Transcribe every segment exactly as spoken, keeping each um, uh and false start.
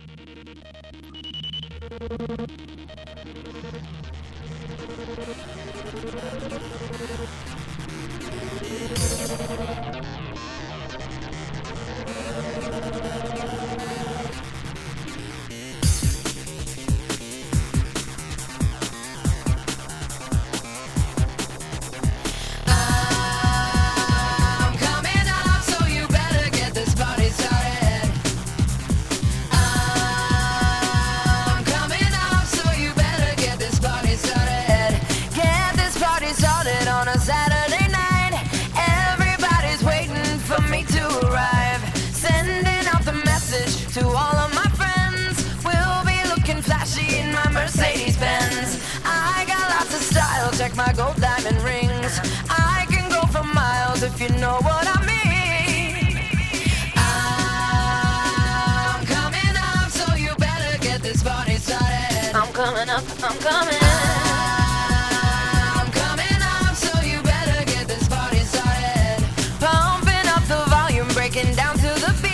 To all of my friends, we'll be looking flashy in my Mercedes-Benz. I got lots of style, check my gold diamond rings. I can go for miles if you know what I mean. I'm coming up, so you better get this party started. I'm coming up, I'm coming. I'm coming up, so you better get this party started. Pumping up the volume, breaking down to the beat.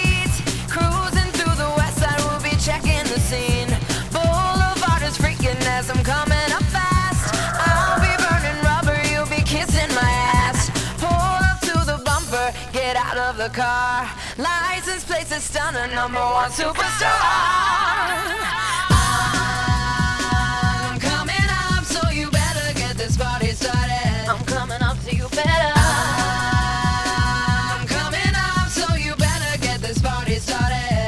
Checking the scene. Boulevard is freaking as I'm coming up fast. I'll be burning rubber, you'll be kissing my ass. Pull up to the bumper, get out of the car. License plates are stunner, number one superstar. I'm coming up, so you better get this party started. I'm coming up, so you better. I'm coming up, so you better get this party started.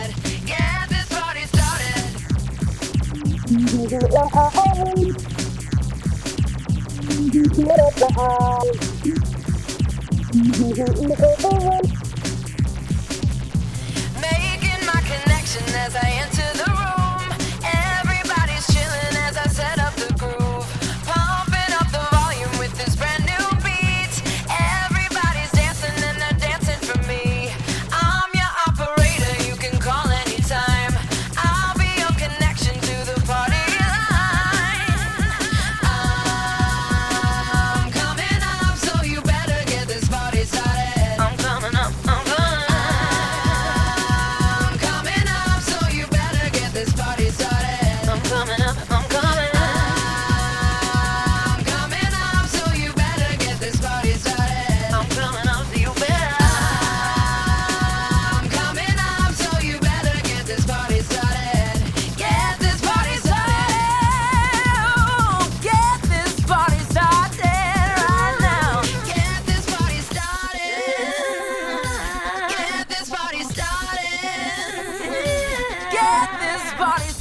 Making my connection as I enter the room. Everybody's chilling as I set up the groove. Pumping up the volume with this brand new beat. Everybody's dancing and they're dancing for me. I'm your operator, you can call anytime. I'll be your connection to the party. Get this party